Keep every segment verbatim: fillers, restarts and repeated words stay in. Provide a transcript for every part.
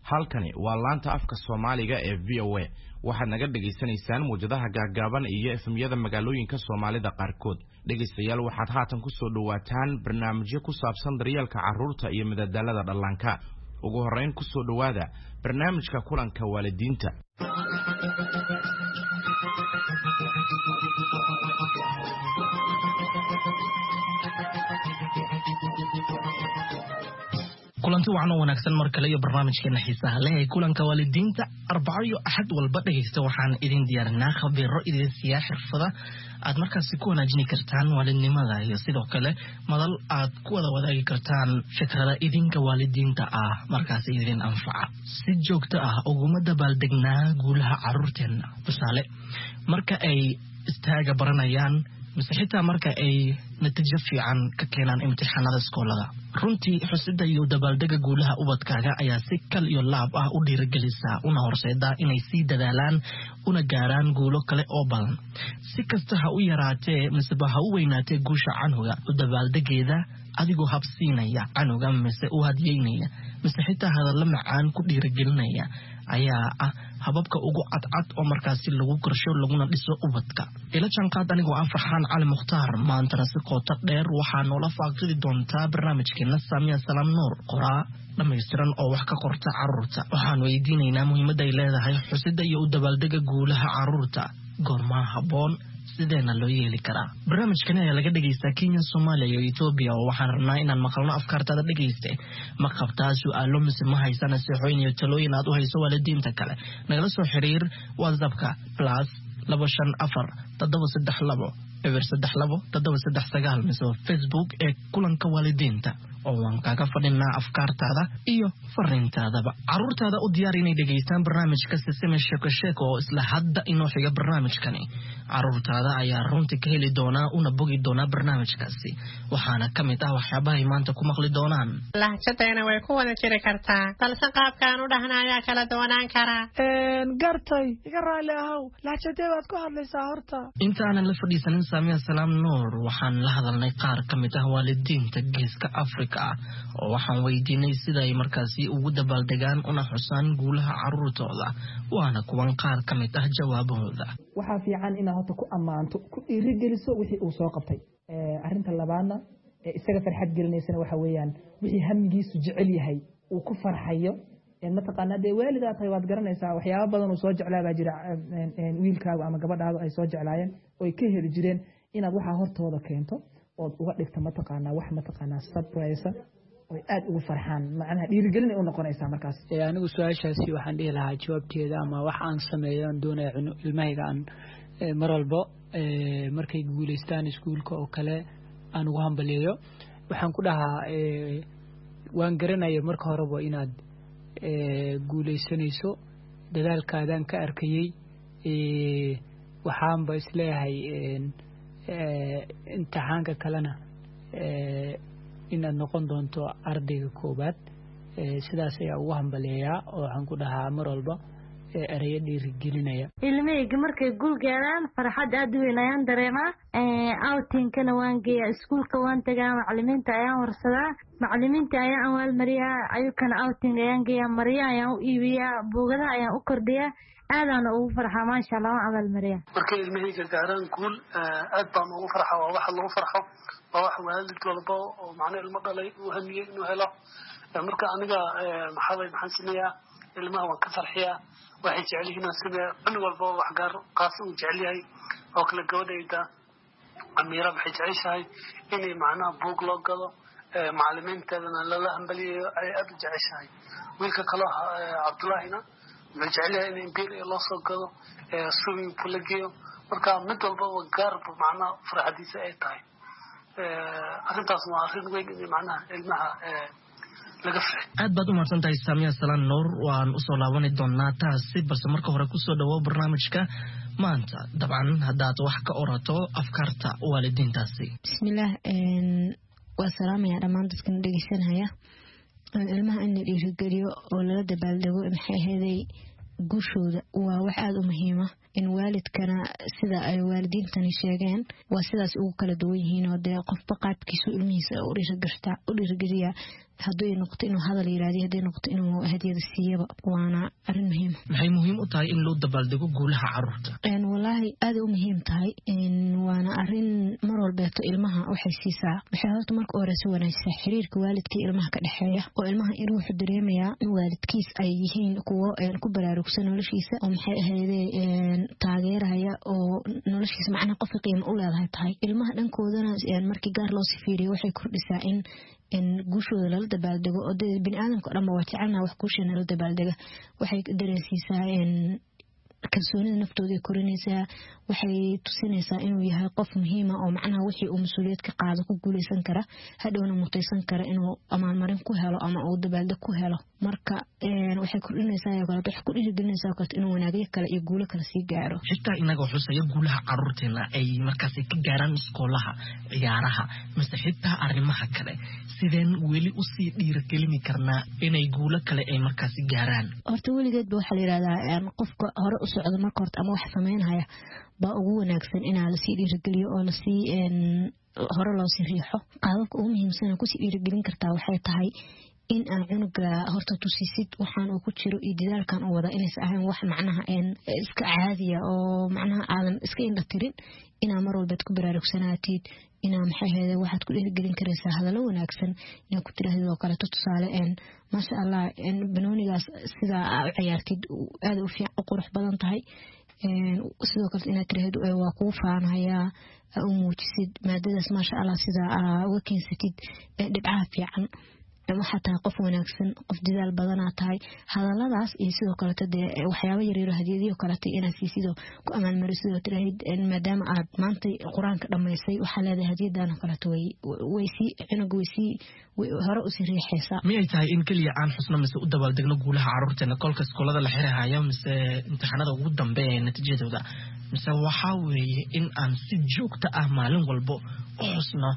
halkani waa laanta afka Soomaaliga ee V O A waxaad naga dhageysanaysaan muujadaha gaagaaban iyo F M-yada magaalooyinka Soomaalida qaarkood dhageystayaal waxaad haatan ku soo dhawaataan barnaamijyo ku saabsan daryeelka carruurta iyo madadaalada dhallaanka ugu horeyn ku soo dhawaada barnaamijka kulanka waalidiinta kulanti waxaan wanaagsan mar kale iyo barnaamijkeena xiisaha leh ee kulanka waalidiinta arbaco iyo axad walba dhageysta waxaan idin diyaarinaa khabiiro idin siyaa xirfada aad markaasi ku wanaajini kartaan waalidnimada iyo sidoo kale madal aad ku wada wadaagi kartaan fikrada idinka waalidiinta ah markaasi idin anfaca si joogto ah uguma dabaaldegnaa guulaha carruurteena tusaale marka ay istaaga baranayaan mise xitaa marka ay natiijo fiican ka keenaan imtixaanada iskoolada runtii xusida iyo dabaaldega guulaha ubadkaaga ayaa si kal iyo laab ah u dhiirigelisa una horseeda inay sii dadaalaan una gaaraan guulo kale oo badan si kasta ha u yaraatee mise ha u weynaatee guusha canuga u dabaaldegeeda adigoo habsiinaya canuga mise u hadiyeynaya mise xitaa hadalla macaan ku dhiirigelinaya ayaa ah hababka ugu cadcad oo markaasi lagu korsho laguna dhiso ubadka ila janqaad anigoo ah Farxaan Cali Mukhtaar maantana si qoto dheer waxaa noola faaqidi doontaa barnaamijkeena Saamiya Salaam Nuur qoraa dhammaystiran oo wax ka qorta carruurta waxaan weydiinaynaa muhiimadda ay leedahay xusida iyo u dabaaldega guulaha carruurta goorma habboon sideena loo yeeli karaa barnaamijkan ayaa laga dhageystaa Kenya, Soomaaliya iyo Ethiopia oo waxaan rabnaa inaan maqalno afkaartada dhageyste ma qabtaa su'aalo mise ma haysan nasiixooyin iyo talooyin aad u hayso waalidiinta kale nagala soo xiriir WhatsApp-ka plus laba shan afar toddoba saddex labo eber saddex labo toddoba saddex sagaal mise Facebook ee kulanka waalidiinta oo waan kaaga fadhinaa afkaartaada iyo fariintaadaba carruurtaada u diyaar inay dhageystaan barnaamijka Sesame Sheko Sheko oo isla hadda inoo xiga barnaamijkani carruurtaada ayaa runtii ka heli doonaa una bogi doonaa barnaamijkaasi waxaana ka mid ah waxyaabaha ay maanta ku maqli doonaan lahjadeena way ku wada jiri kartaa balse qaabkaan u dhahna ayaa kala duwanaan karaa een gartay iga raali ahow lahjadee waad ku hadlaysaa horta intaanan la fadhiisanin Saamiya Salaam Nuur waxaan la hadalnay qaar ka mid ah waalidiinta geeska Afrika oo waxaan weydiinay sida ay markaasi ugu dabaaldegaan una xusaan guulaha carruurtooda waana kuwan qaar ka mid ah jawaabahooda waxaa fiican inaad horta ku ammaanto ku dhiirigeliso wixii uu soo qabtay arrinta labaadna ee isaga farxad gelinaysana waxa weeyaan wixii hamigiisu jecel yahay uu ku farxayo mataqaanaa dee waalidaa tahay waad garanaysaa waxyaabo badan uu soo jeclaa baa jira wiilkaagu ama gabadhaadu ay soo jeclaayeen oo ay ka heli jireen inaad waxaa hortooda keento oo uga dhigta mataqaanaa wax mataqaanaa surprise oo aad ugu farxaan macnaha dhiirigelin ay u noqonaysaa markaas ee anigu su'aashaasi waxaan dhihi lahaa jawaabteeda ama wax aan sameeyo aan doonayo ilmahayga aan mar walba markay guuleystaan iskuulka oo kale aan ugu hambaliyo waxaan ku dhahaa waan garanayaa marka horeba inaad guuleysanayso dadaalkaadaan ka arkayay waxaanba isleeyahay imtixaanka kalena inaad noqon doonto ardayga koobaad sidaas ayaa ugu hambaleeyaa oo waxaan ku dhahaa mar walba erayo dhiirigelinaya ilmahayga markay guul gaaraan farxad aad u weyn ayaan dareemaa outingkana waan geeyaa iskuulka waan tagaa macallimiinta ayaan warsadaa macallimiinta ayaan awaalmariyaa ayukana outing ayaan geeyaa marya ayaan u iibiyaa buugadaha ayaan u kordhiyaa aadana ugu farxaa maasha Allah waan abaalmariyaa markay ilmahayga gaaraan guul aad baan ugu farxaa waa wax lagu farxo waa wax waalid walba oo macna ilmo dhalay uu hamiyay inuu helo marka aniga maxaabay maxaan sameeyaa ilmaha waan ka farxiyaa waxay jecel yihiin sameeyaa cunug walba wax gaar qaas uu jecel yahay oo kala gabadhayda Amira waxay jeceshahay inay macna buug loo gado macallimiinteedana lala hambaliyo ay aad u jeceshahay wiilka kale Cabdullaahina wuxuu jecel yahay in imperial loo soo gado swimming pool la geeyo marka mid walba oo gaar macna farxadiisa ay tahay arrintaas waa arrin weyn in macna ilmaha laga fahmo aad baad u mahadsantahay Saamiya Salaam Nuur waan u soo laaban doonaa taasi balse marka hore ku soo dhawow barnaamijka maanta dabcan haddaad wax ka orato afkaarta waalidiintaasi bismillaah een waa salaamaya dhammaan dadka dhageysanaya ilmaha in la dhiirigeliyo oo lala dabaaldego maxay ahaday guushooda waa wax aad u muhiim ah in waalidkana sida ay waalidiintani sheegeen waa sidaas ugu kala duwan yihiin oo dee qofba qaabkiisu ilmihiisa u dhiirigelista u dhiirigeliya haddii noqoto inuu hadal yiraahdo haddii noqoto inuu hadiyada siiyaba waana arin muhiim maxay muhiim u tahay in loo dabaaldego guulaha carruurta een wallahi aad u muhiim tahay in waana arin mar walbeeto ilmaha waxay siisaa waxay horta marka hore soo wanaagsan xiriirka waalidka ilmaha ka dhaxeeya oo ilmaha inuu wuxuu dareemayaa in waalidkiis ay yihiin kuwo ku baraarugsan noloshiisa oo maxay ahaydeen taageeraya oo noloshiisa macna qof qiimo u leedahay tahay ilmaha dhankoodana markii gaar loo sifiiriyo waxay kordhisaa in in guushooda la dabaaldego oo bini'aadamka dhanba waa jecelna wax guusheena la dabaaldega waxay dareensiisaa in kalsoonida naftooda ay korinaysaa waxay tusinaysaa inuu yahay qof muhiim ah oo macnaha wixii uu mas'uuliyad ka qaado ku guuleysan kara hadhowna mutaysan kara inuu amaalmarin ku helo ama uu dabaaldeg ku helo marka een waxay kordhinaysaa ay kala wax ku dhiirigelinaysaa ka inuu wanaagyo kale iyo guulo kale sii gaaro xitaa inaga xusaya guulaha carruurteena ay markaas ka gaaraan iskoolaha ciyaaraha mise xitaa arrimaha kale sideen weli u sii dhiirigelin karnaa inay guulo kale ay markaas gaaraan horta weligeed waxa la yiraahdaa qofka hore u socdo marka horta ama wax sameynaya ba ugu wanaagsan in la sii dhiirigeliyo oo la sii een hore loo sii riixo qaabka ugu muhiimsan ku sii dhiirigelin kartaa waxay tahay in aan cunuga horta tusisid waxaan uu ku jiro iyo dadaalkan uu wada inay ahayn wax macnaha een iska caadiya oo macnaha aadan iska indha tirin inaa mar walba ku baraarugsanaatid inaa maxay ahayd waxaad ku dhiirigelin karaysaa hadallo wanaagsan inaa ku tiraahdo oo kale tusaale een masha Allah in banoonigaas sida aad ciyaartid aad u fiican qurux badan tahay een sidoo kale inaad tiraahdo waa ku faanaya u muujisid maadadaas masha Allah sida uga keensatid dhibcaha fiican waxa tahay qof wanaagsan qof dadaal badan tahay hadaladaas iyo sidoo kale tade waxyaabo yar yar hadiyadiyo kale inaad siisid ku amaan marisid tiraahid maadaama aad maanta quraanka dhameysay waxa leedahay hadiyadan kale way way si inagu way si hore u sii riixaysaa miyay tahay in kaliya aan xusno mise u dabaaldegno guulaha carruurteena kolka iskoolada la xirahayo mise imtixaanada ugu dambeeya natiijadooda mise waxa weeye in aan si joogto ah maalin walba u xusno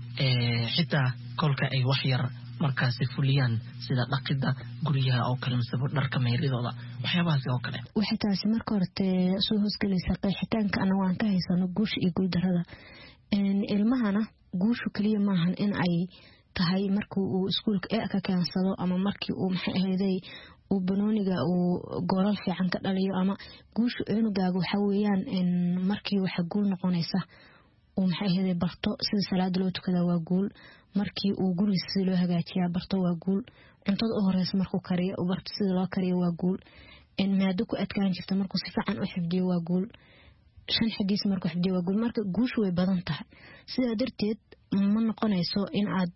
ee xitaa kolka ay wax yar markaas fuliyaan sida dhaqida guriyaha oo kale mise dharka meeridooda waxyaabahaas oo kale waxay taasi marka horte soo hoosgalaysaa qeexitaanka ana waan ka haysano guusha iyo guuldarada een ilmahana guushu kaliya maahan in ay tahay markii uu iskuulka ee ka kaansado ama markii uu maxay ahaydey uu banooniga uu goolal fiican ka dhaliyo ama guushu cunugaaga waxa weeyaan in markii waxa guul noqonaysa uu maxay ahaydey barto sida salaada loo tukada waa guul markii uu gurigiisa si loo hagaajiyaa barto waa guul cuntada u horeysa markuu kariyo u barto sida loo kariyo waa guul in maado ku adkaan jirta markuu si fiican u xifdiyo waa guul shan xadiis markuu xifdiyo waa guul marka guushu way badan tahay sidaa darteed ma noqonayso in aad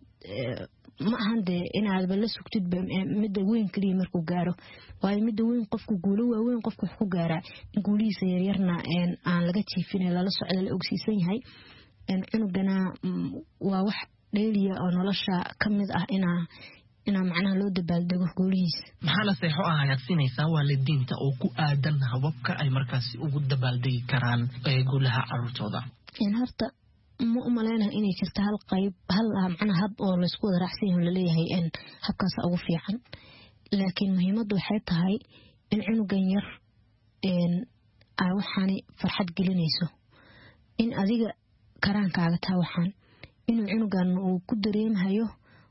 ma ahan dee in aad bala sugtid midda weyn kaliya markuu gaaro waayo midda weyn qofku guulo waaweyn qofku wax ku gaaraa guulihiisa yaryarna aan laga jiifin lala socdo la ogsiisan yahay cunugana waa wax dheeliya oo nolosha ka mid ah inaa inaa macnaha loo dabaaldego guulihiisa maxaa la seexo ah ayaad siinaysaa waalidiinta oo ku aadan hababka ay markaasi ugu dabaaldegi karaan guulaha carruurtooda in horta ma u maleynayo inay jirto hal qayb hal macnaha hab oo laysku wada raacsan yahay laleeyahay in habkaas ugu fiican laakiin muhiimaddu waxay tahay in cunugan yar ay waxaani farxad gelinayso in adiga karaankaaga taa waxaan inuu cunugan uu ku dareemayo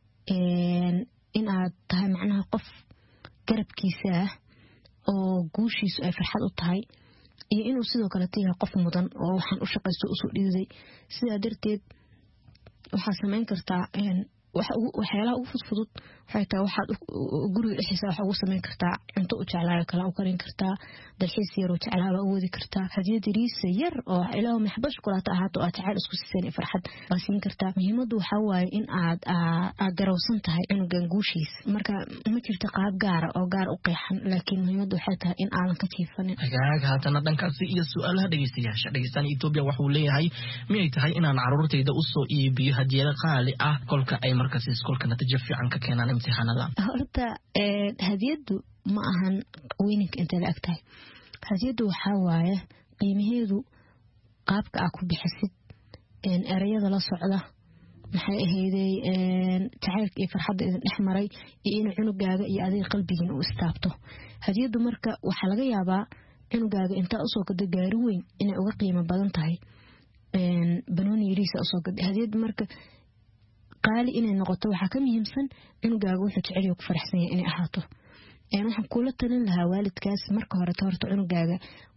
in aad tahay macnaha qof garabkiisa ah oo guushiisu ay farxad u tahay iyo inuu sidoo kale tahay qof mudan oo waxaan u shaqaysto u soo dhiiday sidaa darteed waxaa samayn kartaa waxyaalaha ugu fudfudud waxay tahay waxaad guriga dhexdiisa waxa ugu samayn kartaa cunto u jeclaayo kala u karin kartaa dalxiis yar oo jeclaaba u wadi kartaa hadiyad yariisa yar oo ilaahu maxba shukulaata ahaato aad jecel isku siiseen farxad waa siin kartaa muhiimaddu waxaa waaye in aad aad garowsan tahay cunugan guushiisa marka ma jirto qaab gaara oo gaar u qeexan laakiin muhiimaddu waxay tahay in aadan ka jiifanin hagaag haatana dhankaasi iyo su-aalaha dhegeystayaasha dhegeystaan Ethiopia waxuu leeyahay miyay tahay inaan carruurtayda u soo iibiyo hadiyado qaali ah kolka ay markaas iskoolka natiijo fiican ka keenaan imtixaanada horta hadiyadu ma ahan weyninka inta la agtahay hadiyadu waxa waaye qiimaheedu qaabka aad ku bixisid erayada la socda maxay ahaydey jacaylka iyo farxadda idin dhex maray iyo in cunugaaga iyo adiga qalbigiina u istaabto hadiyadu marka waxaa laga yaabaa cunugaaga intaa usoo gada gaari weyn inay uga qiimo badan tahay banooni yariisa usoo gada hadiyadu marka qaali inay noqoto waxa ka muhiimsan cunugaaga wuxuu jecel yahay ku faraxsan yahay inay ahaato een waxaan kula talin lahaa waalidkaas marka hore horta cunugaaga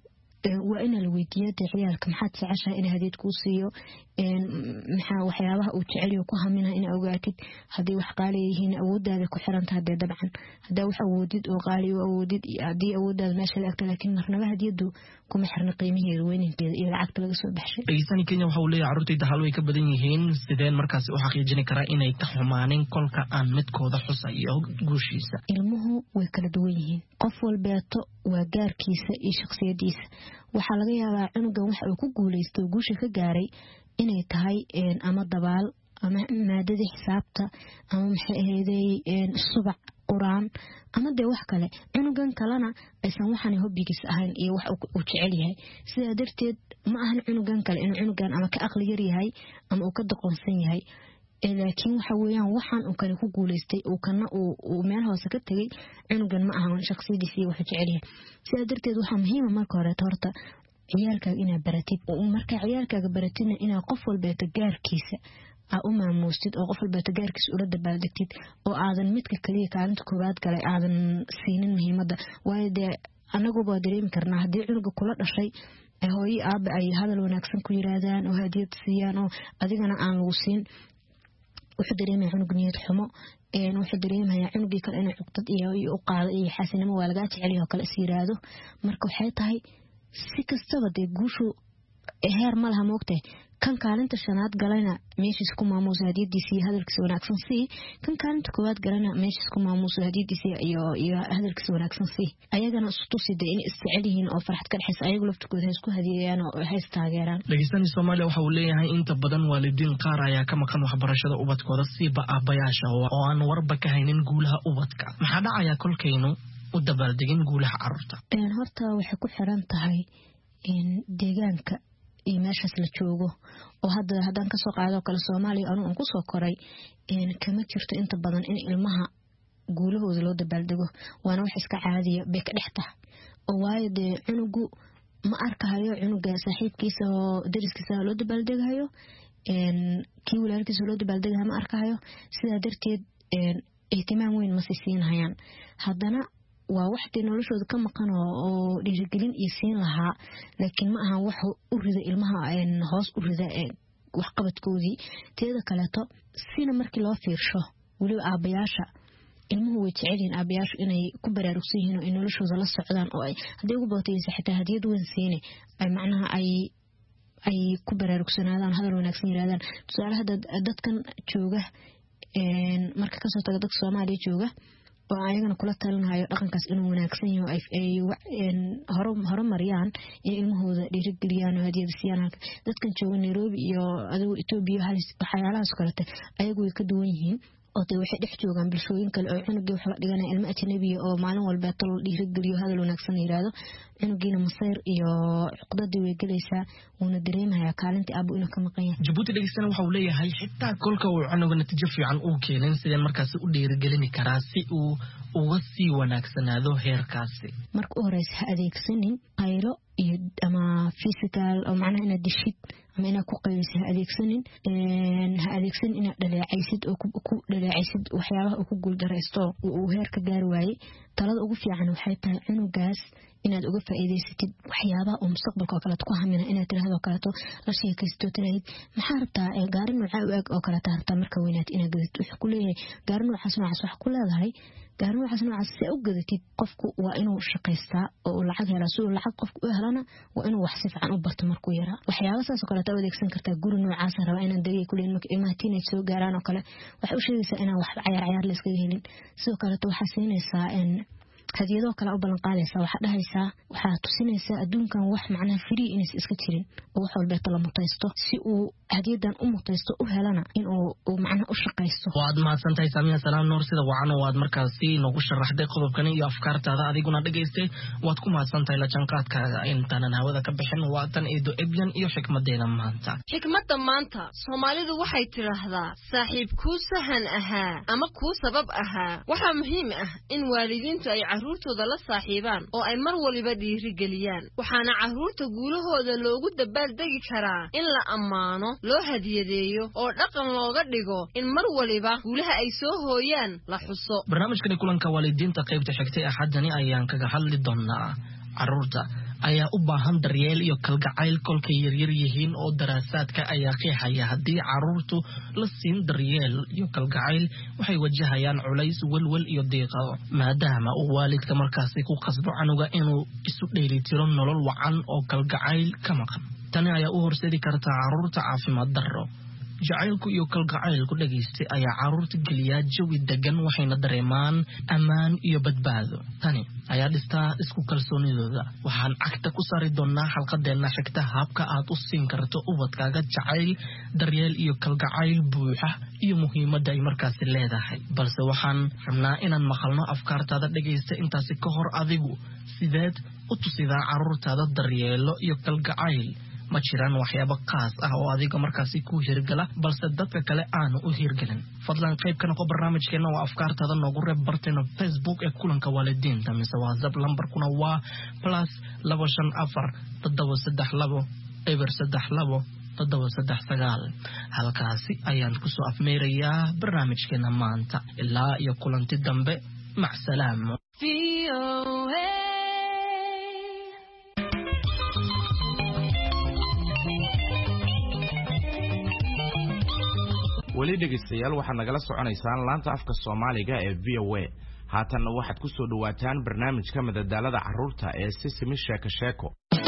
waa in la weydiiyo ciyaalka maxaad jeceshahay in hadiyad ku siiyo een maxaa waxyaabaha uu jecel yahay ku haminaha in ogaatid hadii wax qaali yihiin awoodaada ku xiran tahay dabcan hadaa wax awoodid oo qaali oo awoodid hadii awoodaada meesha la agta laakiin marnaba hadiyadu kuma xirna qiimaheeda weynanteeda iyo lacagta laga soo baxshay dhageysan Kenya waxa uu leeyahay carruurtayda hal way ka badan yihiin sideen markaas u xaqiijin karaa inay ka xumaaneen kolka aan midkooda xusayo guushiisa ilmuhu way kala duwan yihiin qof walbeeto waa gaarkiisa iyo shakhsiyadiisa waxa laga yaabaa cunugan waxa uu ku guuleystay guusha ka gaaray inay tahay een ama dabaal ama maadada xisaabta ama maxay ahaydey een subac quraan ama de wax kale cunugan kalena aysan waxaan hobbigiis ahayn iyo wax uu jecel yahay sida darteed ma ahan cunugan kale in cunugan ama ka aqli yar yahay ama uu ka doqonsan yahay laakiin waxa weeyaan waxaan uu kale ku guuleystay oo kana uu meel hoose ka tagay cunugan ma ahan shakhsiyadiisa iyo wax jecel yahay sida darteed waxa muhiim ah marka hore horta ciyaalkaaga inaad baratid oo marka ciyaalkaaga baratidna inaad qof walba gaarkiisa aa u maamuustid oo qof walba gaarkiisa ula dabaaldegtid oo aadan midka kaliya kaalinta koobaad galay aadan siinin muhiimada waayo de anaguba dareemi karnaa hadii cunuga kula dhashay hooyo aaba ay hadal wanaagsan ku yiraahdaan oo hadiyad siiyaan oo adigana aan lagu siin wuxuu dareemaya cunug niyad xumo een wuxuu dareemaya cunugii kale inuu cugtad iyo u qaado iyo xasinimo waa laga jecel yahay kale siiraado marka waxay tahay si kastaba de guushu heer ma laha moogtay kan kaalinta shanaad galayna meeshis ku maamuuso hadiyadiisa iyo hadalkiisa wanaagsan si kan kaalinta koowaad galayna meeshis ku maamuuso hadiyadiisa iyo iyo hadalkiisa wanaagsan si ayagana istusida in isticelihiin oo farxad ka dhaxaysa ayagu laftigooda isku hadiyayaan oo hays taageeraan dhageysan Soomaaliya waxa uu leeyahay inta badan waalidiin qaar ayaa ka maqan waxbarashada ubadkooda si baabayaasha oo aan warba ka haynin guulaha ubadka maxaa dhacaya kolkaynu u dabaaldegin guulaha carruurta een horta waxa ku xiran tahay in deegaanka iyo meeshaas la joogo oo hadda hadan ka soo qaado kala Soomaaliya anu aan ku soo koray in kama jirto inta badan in ilmaha guulahooda loo dabaaldego waana wax iska caadiya bay ka dhexta oo waayo de cunugu ma arkahayo cunuga saaxiibkiisa oo dariskiisa loo dabaaldegayo een kii walaalkiisa loo dabaaldegayo ma arkahayo sida darteed een ihtimaam weyn ma siinayaan haddana waa wax tii noloshooda ka maqan oo dhiirigelin iyo siin lahaa laakiin ma aha wax u rida ilmaha een hoos u rida wax qabadkoodii teeda kaleeto sina markii loo fiirsho wali aabayaasha ilmuhu way jecel yihiin aabayaashu inay ku baraarugsan yihiin oo noloshooda la socdaan oo ay hadii ugu baataysa xitaa hadiyad weyn siine ay macnaha ay ay ku baraarugsanaadaan hadal wanaagsan yiraahdaan tusaalaha dadkan jooga een marka ka soo taga dadka Soomaaliya jooga oo ayagana kula talinayo dhaqankaas inuu wanaagsan yahay ay ay horo horumariyaan in ilmahooda dhiirigeliyaan oo hadiyad siiyaan dadkan jooga Nairobi iyo adigu Ethiopia waxyaalahaas kale ayagu way ka duwan yihiin oo tay waxay dhex joogan bulshooyin kale oo cunuga wax la dhiganay ilmo ajnabi oo maalin walba tal dhiirigeliyo hadal wanaagsan yiraahdo cunugiina masayr iyo cuqdada way galaysaa una dareemaya kaalinta abu inuu ka maqan yahay Djibouti dhageysana waxa uu leeyahay xitaa kolka uu cunuga natiijo fiican uu keenin sideen markaas u dhiirigelin karaa si uu uga sii wanaagsanaado heerkaasi marka u horeysa adeegsanin qaylo iyo ama physical oo macnaha ina dishid ama ina ku qayliso adeegsanin een ha adeegsan ina dhaleecaysid oo ku dhaleecaysid waxyaabaha uu ku guul dareysto uu heerka gaar waayay talada ugu fiican waxay tahay cunugaas inaad uga faa'iideysatid waxyaabaha uu mustaqbalka kale ku hamina inaad tiraahdo kale to la sheekaysto tiraahid maxaa rabtaa ee gaarin nooca u eg oo kale taarta marka weynaad inaad gadid wax ku leeyahay gaarin noocaas noocaas wax ku leedahay gaarin noocaas noocaas si u gadatid qofku waa inuu shaqaystaa oo lacag helo soo lacag qofku u helana waa inuu wax si fiican u barto markuu yaraa waxyaabaha saas oo kale taad adeegsan kartaa guri noocaas raba inaan dagay ku leeyahay marka ilmaha teenage soo gaaraan oo kale waxa uu sheegaysaa inaan wax ciyaar ciyaar la iska helin sidoo kale waxa siinaysaa in hadiyado kala u balan qaadaysa waxa dhahaysa waxa tusinaysa adduunkan wax macna free in iska jirin oo wax walba la mutaysto si uu hadiyadan u mutaysto u helana in uu macna u shaqaysto waad mahadsantahay Saamiya Salaam Noor sida wacan waad markaasi noogu sharaxday qodobkan iyo afkaartaada adiguna dhageystay waad ku mahadsantahay la janqaadkaaga intaan hawada ka bixin waatan eedo ebyan iyo xikmadeena maanta xikmada maanta Soomaalidu waxay tiraahdaa saaxiib ku sahan ahaa ama ku sabab ahaa waxa muhiim ah in waalidiintu ay carruurtooda la saaxiibaan oo ay mar waliba dhiirigeliyaan waxaana carruurta guulahooda loogu dabaaldegi karaa in la ammaano loo hadiyadeeyo oo dhaqan looga dhigo in mar waliba guulaha ay soo hooyaan la xuso. barnaamijkani kulanka waalidiinta qaybta xigtay axadani ayaan kaga hadli doonaa carruurta ayaa u baahan daryeel iyo kalgacayl kolkay yaryar yihiin oo daraasaadka ayaa qeexaya haddii carruurtu la siin daryeel iyo kalgacayl waxay wajahayaan culays walwal iyo diiqado maadaama uu waalidka markaasi ku qasbo canuga inuu isu dheelitiro nolol wacan oo kalgacayl ka maqan. tani ayaa u horseedi karta carruurta caafimaad darro. jacaylku iyo kalgacaylku dhageystay ayaa carruurta geliyaa jawi degan waxayna dareemaan ammaan iyo badbaado. tani ayaa dhistaa isku kalsoonidooda. waxaan cagta ku saari doonaa xalqadeena xigta habka aad u siin karto ubadkaaga jacayl, daryeel iyo kalgacayl buuxa iyo muhiimadda ay markaasi leedahay. balse waxaan rabnaa inaan maqalno afkaartaada dhageysta intaasi ka hor adigu sideed u tusidaa carruurtaada daryeelo iyo kalgacayl. ma jiraan waxyaabo qaas ah oo adiga markaasi ku hirgala balse dadka kale aanu u hirgelin? fadlan qayb ka noqo barnaamijkeena oo afkaartaada noogu reeb barteena Facebook ee kulanka waalidiinta mise WhatsApp lambarkuna waa plus laba shan afar toddoba saddex labo eber saddex labo toddoba saddex sagaal. halkaasi ayaan kusoo afmeerayaa barnaamijkeena maanta ilaa iyo kulanti dambe. mac salaamo. weli dhegeystayaal waxaad nagala soconaysaan laanta afka Soomaaliga ee V O A. haatanna waxaad ku soo dhawaataan barnaamijka madadaalada carruurta ee Sisimi Sheeko Sheeko.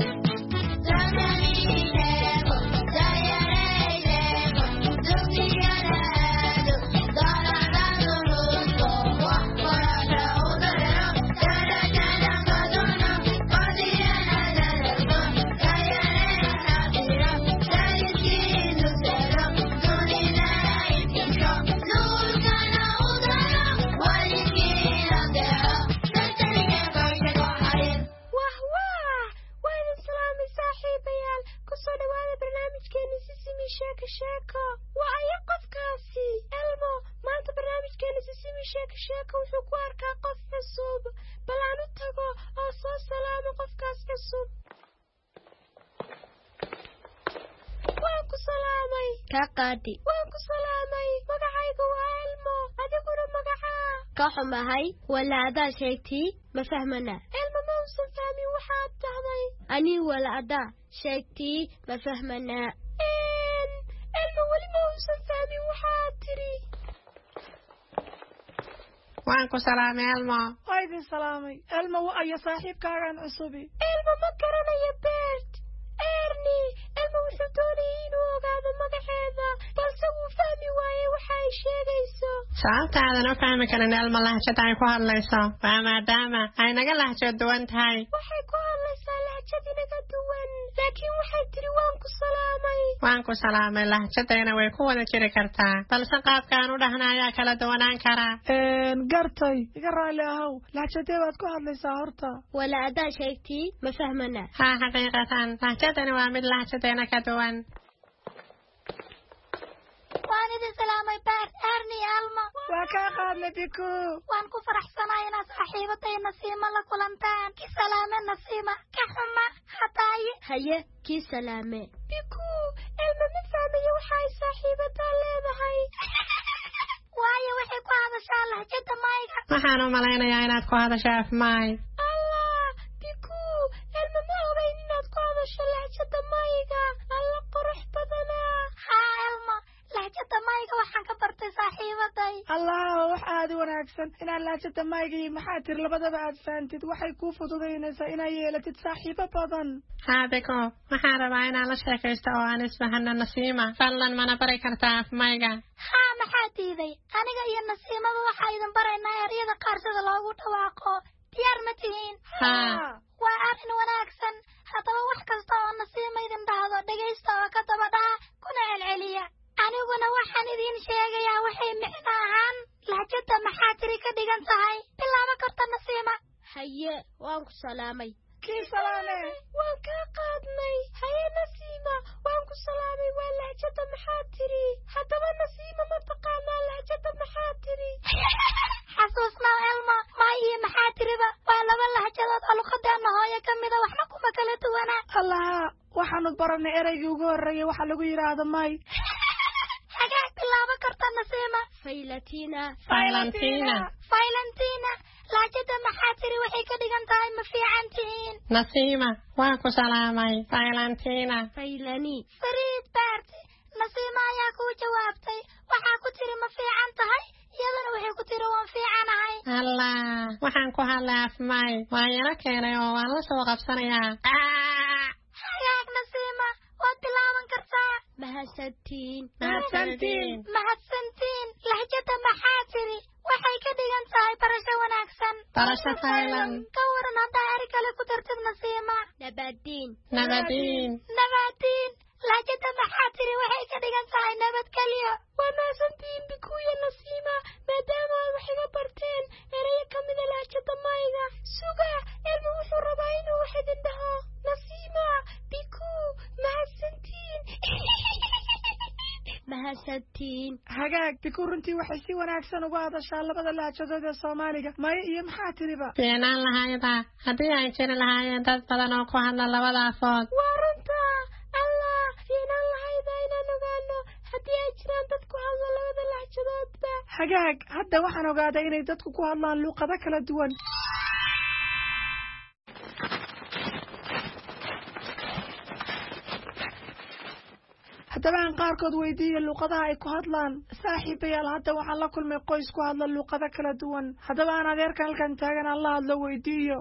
waan ku salaamay magacaygu waa Elmo adiguna magacaa ka xumahay wala adaa sheegtay ma fahmana Elmo ma uusan fahmin waxaad tahay ani wala adaa sheegtay ma fahmana een Elmo wali ma uusan fahmin waxaad tiri waan ku salaamay Elmo waydin salaamay Elmo waa ay saaxiibkaagan cusubi Elmo ma garanayo Bert Ernie Elmo wuxuu doonayay inuu ogaado magaceeda balse wuu fahmi waayey waxa ay sheegayso. sababtaadan u fahmi karin Elmo lahjada ay ku hadlayso waa maadaama ay naga lahjo duwan tahay. waxay ku hadlaysaa lahjad inaga duwan laakiin waxay tiri waan ku salaamay. waan ku salaamay lahjadayna way ku wada jiri kartaa balse qaabkaan u dhahna ayaa kala duwanaan karaa. een gartay iga raali ahow lahjadee baad ku hadlaysaa horta wala adaa sheegtay ma fahmana ha xaqiiqatan lahjadani waa mid lahjadeena ka duwan. waan idin salaamay Bert Ernie Elmo waa kaa qaadnay Biku waan ku faraxsanahay inaad saaxiibatay Nasiima la kulantaan. ki salaame Nasiima ka xuma hataay haye ki salaame Biku Elmo ma fahmayo waxa ay saaxiibataa leedahay waayo waxay ku hadashaa lahjada mayga. waxaan u malaynayaa inaad ku hadasho afmaay. allah Biku Elmo ma ogeyn inaad ku hadasho lahjada mayga. alla qurux badanaa ha Elmo lahjada mayga waxaan ka bartay saaxiibaday. allah wax aad u wanaagsan inaad lahjada mayga iyo maxaa tir labadaba aad fahamtid waxay kuu fududaynaysaa inaad yeelatid saaxiibo badan. haa Biko waxaan rabaa inaan la sheekaysto oo aan isfahano Nasiima fadlan mana bari kartaa afmayga. haa maxaa diiday aniga iyo Nasiimaba waxaa idin baraynaa eryada qaar sida loogu dhawaaqo diyaar ma tihiin? haa waa arrin wanaagsan haddaba wax kasta oo Nasiima idin dhahdo dhegaysta oo ka daba dhaha kuna celceliya. aniguna waxaan idin sheegayaa waxay micno ahaan lahjada maxaa tiri ka dhigan tahay. bilaabo karta Nasiima. haye waan ku salaamay. kii salaame waan kaa qaadnay. haye Nasiima waan ku salaamay waa lahjada maxaa tiri. haddaba Nasiima ma taqaanaa lahjada maxaa tiri. xasuusnaa Elmo maayi maxaa tiriba waa laba lahjadood oo luqadeena hooyo ka mida waxna kuma kala duwana allah waxaanu baranay ereygii ugu horreeyay waxa lagu yidhaahdo may xagee bilaaban karta nasiima faylatina faylantina faylantina lahjada maxaa tiri waxay ka dhigan tahay ma fiican tihiin nasiima waan ku salaamay faylantina faylani fariid baarti nasiima ayaa kuu jawaabtay waxaa ku tiri ma fiican tahay iyadana waxay ku tiri waan fiicanahay allah waxaan ku hadlay afmay waan yaro keenay oo waan la soo qabsanayaa hagaag nasiima waad bilaaban kartaa mahadsantiin mahadsantiin mahadsantiin lahjada maxaa tiri waxay ka dhigan tahay barasho wanaagsan barasho faylan ka waran haddaa eri kale ku dartid nasiima nabadiin nabadiin nabadiin lahjada maxaa tiri waxay ka dhigan tahay nabadgelyo waa mahadsantiin bikuuya nasiima maadaama aad wax iga barteen erayo ka mida lahjada mayga suga ilma wuxuu rabaa inuu wax idin dhaho nasiima bikuu mahadsantiin mahadsantiin hagaag bikuu runtii waxay si wanaagsan uga hadashaa labada lahjadood ee soomaaliga maya iyo maxaa tiriba fiinaan lahayda haddii ay jiri lahaayeen dad badan oo ku hadla labada afood waa runta allah fiinaan lahayda inaan ogaano haddii ay jiraan dad ku hadla labada lahjadoodba hagaag hadda waxaan ogaaday inay dadku ku hadlaan luuqado kala duwan haddaba aan qaarkood weydiiya luuqadaha ay ku hadlaan saaxiibayaal hadda waxaan la kulmay qoys ku hadla luuqado kala duwan haddaba aan adeerkan halkan taagan aan la hadlo weydiiyo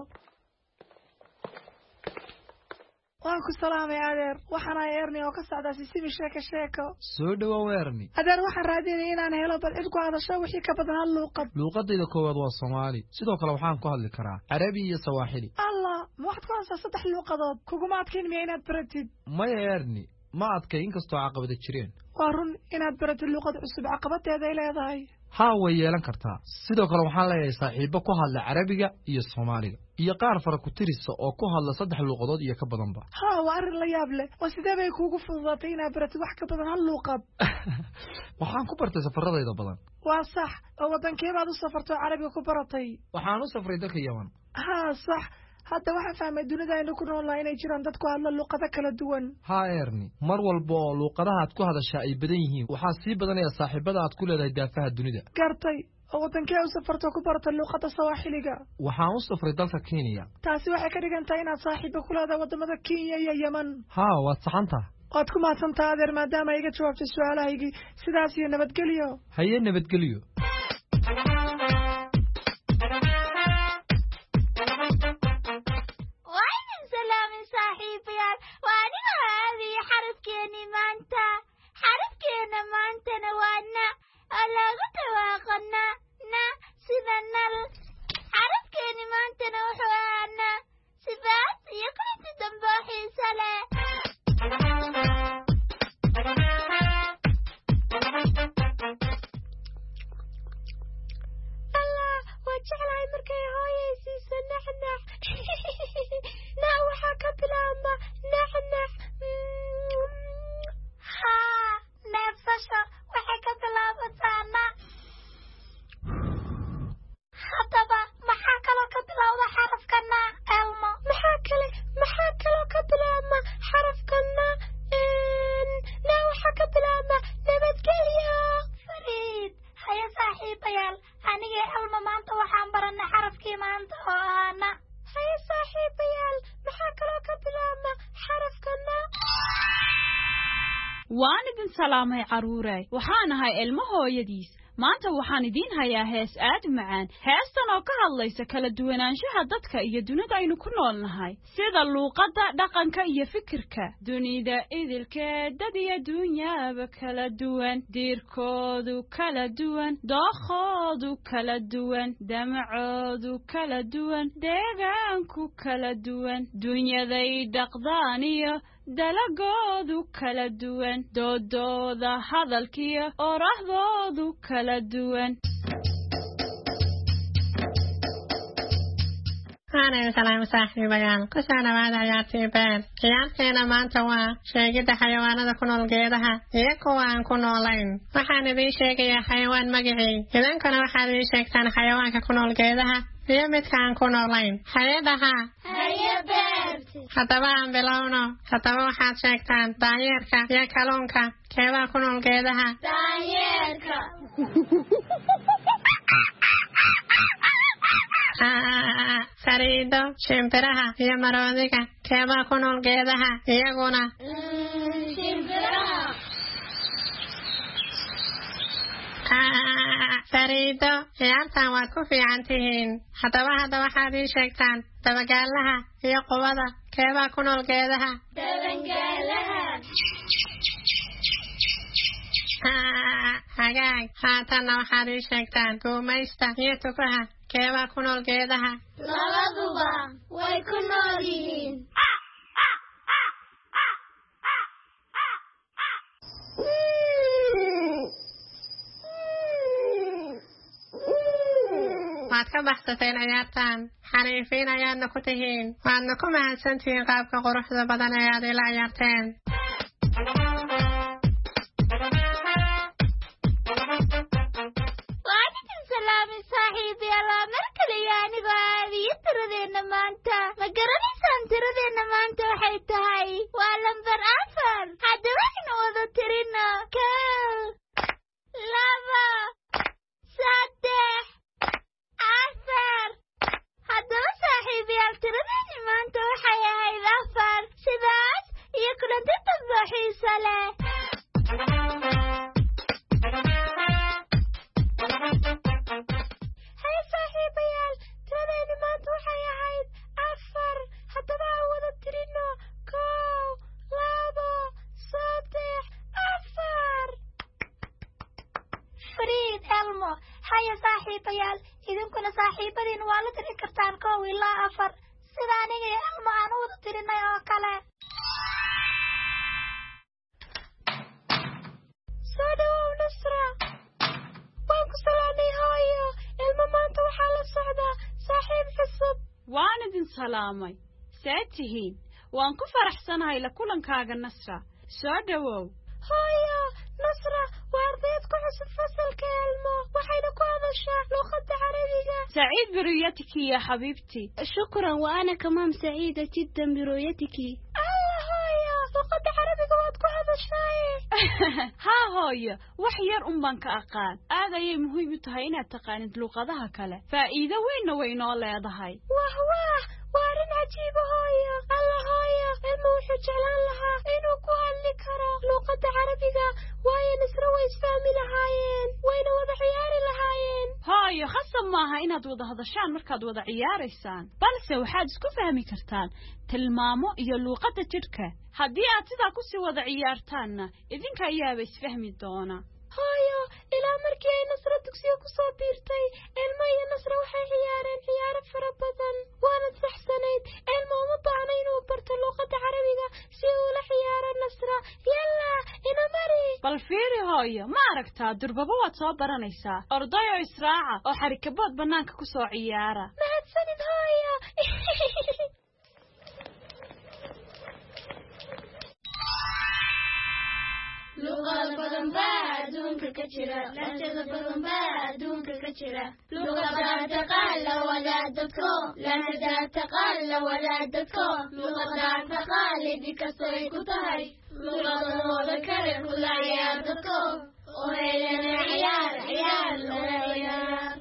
waan ku salaamay adeer waxaan ahay erni oo ka socdaa sisibi sheeko sheeko soo dhawow erni adeer waxaan raadinaya inaan helo bal cid ku hadasho wixii ka badan hal luuqad luuqadayda koowaad waa soomaali sidoo kale waxaan ku hadli karaa carabi iyo sawaaxili allah ma waxaad ku hadashaa saddex luuqadood kuguma adkayn miya inaad baratid maya erni ma adkay inkastoo caqabada jireen waa run inaad baratid luuqad cusub caqabadeeday leedahay haa way yeelan kartaa sidoo kale waxaan leeyahay saaxiibo ku hadla carabiga iyo soomaaliga iyo qaar fara ku tirisa oo ku hadla saddex luuqadood iyo ka badanba haa waa arrin la yaab leh oo sidee bay kuugu fududaatay inaad baratid wax ka badan hal luuqad waxaan ku bartay safaradayda badan waa sax oo waddankeebaad u safartoo carabiga ku baratay waxaan u safray dalka yaman haa sax hadda waxaan fahmay dunida aynu ku noolnahay inay jiraan dad ku hadla luuqado kala duwan haa erni mar walba oo luuqadaha aad ku hadashaa ay badan yihiin waxaa sii badanaya saaxiibada aad ku leedahay daafaha dunida gartay oo waddankee u safarto ku barata luuqada sawaaxiliga waxaan u safray dalka kenya taasi waxay ka dhigan tahay inaad saaxiibo ku leedahay waddamada kenya iyo yeman haa waad saxantaha waad ku mahadsantaa adeer maadaama iga jawaabtay su-aalahaygii sidaas iyo nabadgelyo haye nabadgelyo xarafkeena maantana waa na oo loogu dhawaaqana na sida nal xarafkeeni maantana wuxuu ahaa na sifaad iyo kulinti dambe oo xiiso leh allah waa jeclahay markay hooyaysiiso naxnax na waxaa ka bilaabma naxnax haa neefsasho waxay ka bilaabataa na haddaba maxaa kaloo ka bilowda xarafka na elmo maxaa kale maxaa kaloo ka bilaabma xarafka na na waxaa ka bilaabma nabadgelyo fariid haya saaxiibayaal anigee elmo maanta waxaan baranay xarafkii maanta oo ah na haya saaxiibayaal maxaa kaloo ka bilaabma xarafka na waan idin salaamay carruuray waxaan ahay ilmo hooyadiis maanta waxaan idiin hayaa hees aad u macaan heestan oo ka hadlaysa kala duwanaanshaha dadka iyo dunida aynu ku nool nahay sida luuqadda dhaqanka iyo fikirka dunida idilkeedad iyo dunyaba kala duwan diirkoodu kala duwan dookhoodu kala duwan damacoodu kala duwan deegaanku kala duwan dunyaday dhaqdaan iyo dalagoodu kala duwan doodooda hadalkiyo orahdoodu kala duwan waanay salaam saaxiibayaal ku soo dhawaada ciyaartii beer ciyaarteena maanta waa sheegidda xayawaanada ku nool geedaha iyo kuwa aan ku noolayn waxaan idiin sheegayaa xayawaan magacii idinkuna waxaad ii sheegtaan xayawaanka ku nool geedaha iyo midka aan ku noolayn hay'adaha haye beert haddaba aan bilowno haddaba waxaad sheegtaan daanyeerka iyo kalluunka keebaa ku nool geedaha daanyeerka fariido shimbiraha iyo maroodiga keebaa ku nool geedaha iyaguna shimbiraha fariido ciyaartan waad ku fiican tihiin haddaba hadda waxaad ii sheegtaan dabagaalaha iyo qubada keebaa ku nool geedaha dabagaalaha hagaag haatanna waxaad ii sheegtaan guumaysta iyo tukaha keebaa ku nool geedaha labaduba way ku nool yihiin waad ka baxsateen ciyaartan xariifiin ayaadna ku tihiin waadna ku mahadsantihiin qaabka quruxda badan ee aad ila ciyaarteen waadidin salaami saaxiibayaal mar kale iyo anigoo aadiyo tiradeenna maanta ma garanaysaan tiradeenna maanta waxay tahay waa lambar afar haddaba aynu wada tirino kow laba saddex afar haddaba saaxiibayaal tiradeeni maanta waxay ahayd afar sidaas iyo kulanti dambe xiiso leh haye saaxiibayaal tiradeeni maanta waxay ahayd afar haddaba aan wada tirino kow labo saddex afar fariid elmo haye saaxiibayaal idinkuna saaxiibadiin waa la tiri kartaan kow ilaa afar sida aniga iyo elmo aan u wada tirinay oo kale soo dhawow nusra waan ku salaamay hooyo elmo maanta waxaa la socdaa saaxiib cusub waan idin salaamay see tihiin waan ku faraxsanahay la kulankaaga nasra soo dhawow hooyo nusra waa ardayd ku cusub fasalka elmo waxayna ku hadashaa luqadda carabiga سعيد برؤيتك يا حبيبتي شكرا وأنا كمان سعيدة جدا برؤيتك الله هايا luqadda carabiga waad ku hadashaay haa hooyo wax yar un baan ka aqaan aad ayay muhiim u tahay inaad taqaanid luqadaha kale faa'iido weynna way noo leedahay wah wah waa arrin cajiiba hooyo alla hooyo ilma wuxuu jeclaan lahaa inuu ku hadli karo luqadda carabiga waayo nisra way isfahmi lahaayeen wayna wada ciyaari lahaayeen hooyo khasab maaha inaad wada hadashaan markaad wada ciyaaraysaan balse waxaad isku fahmi kartaan tilmaamo iyo luqadda jidhka haddii aad sidaa kusii wada ciyaartaanna idinka ayaaba isfahmi doona hooyo ilaa markii ay nasra dugsiga ku soo biirtay elmo iyo nasra waxay ciyaareen ciyaaro fara badan waana saxsanayd elmo uma baahna inuu barto luqadda carabiga si uu la ciyaaro nasra yalla ina mari bal fiiri hooyo ma aragtaa durbaba waad soo baranaysaa orday oo israaca oo xarikabood bannaanka ku soo ciyaara mahadsanid hooyo luqad badan baa adduunka ka jira lahjada badan baa adduunka ka jira luqadaa taqaan la wadaadadko lahjadaa taqaan la wadaadadko luqadaa taqaan lidi kastoo ay ku tahay luqadahooda kale kula ciyaar dadko oo helana ciyaar ciyaar lala ciyaar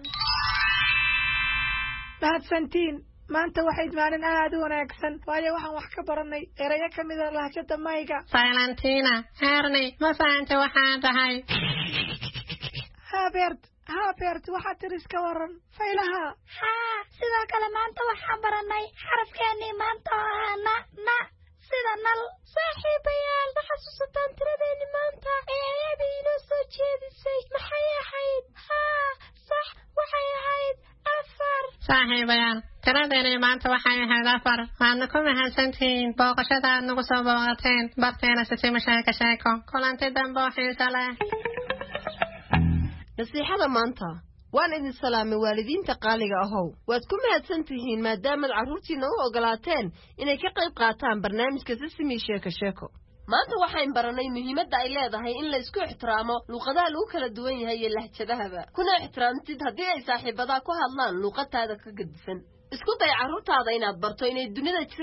mahadsantiin maanta waxayd maalin aad u wanaagsan waayo waxaan wax ka baranay erayo ka mida lahjada mayga Valentina Ernie ma fahantay waxaan tahay haabert haabert waxaad tiri iska waran faylaha haa sidoo kale maanta waxaan baranay xarafkeennii maanta oo ahaa na na sida nal saaxiibayaal ma xasuusataan tiradeeni maanta ee ayaaba inoo soo jeedisay maxay ahayd haa sax waxay ahayd afar saaxiibayaal tiradeeni maanta waxay ahayd afar waadna ku mahadsantihiin booqashada aad nagu soo booqateen barteena sisima sheeko sheeko kulanti dambe oo xiiso leh nasiixada maanta waan idin salaamay waalidiinta qaaliga ahow waad ku mahadsan tihiin maadaamaad carruurtiinna u ogolaateen inay ka qayb qaataan barnaamijka sisimi sheeko sheeko maanta waxaan baranay muhiimadda ay leedahay in la isku ixtiraamo luqadaha lagu kala duwan yahay iyo lahjadahaba kuna ixtiraamtid haddii ay saaxiibada ku hadlaan luqadaada ka gedisan isku day carruurtaada inaad barto inay dunida